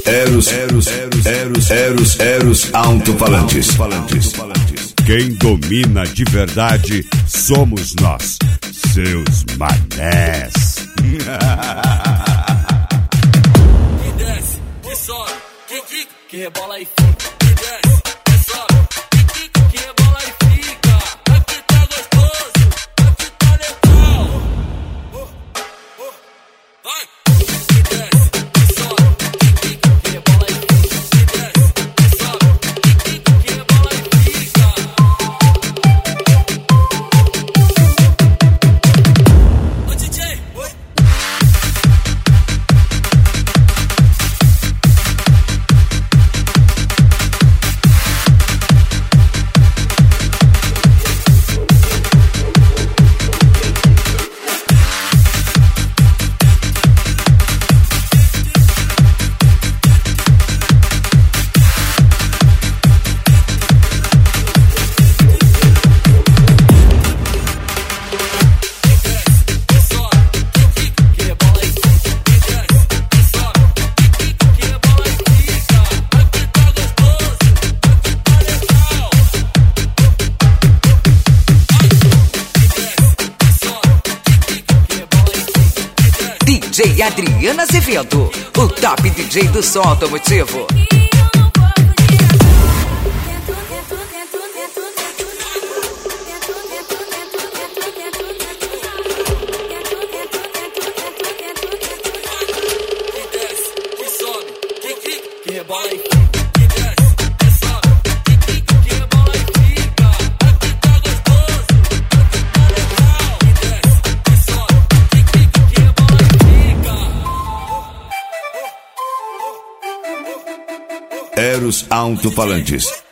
Eros Alto-Falantes. Quem domina de verdade somos nós, seus manés. Que desce, que sobe, que quica, que rebola e fica. Que desce, que sobe, que quica, que rebola e fica. Aqui tá gostoso, aqui tá legal. Vai! Que desce, que sobe, que quica, que rebola e fica. Que desce, que sobe, que quica, que rebola e fica. Ô DJ, oi! DJ Adriana Azevedo, o top DJ do som automotivo. Eros Alto-Falantes.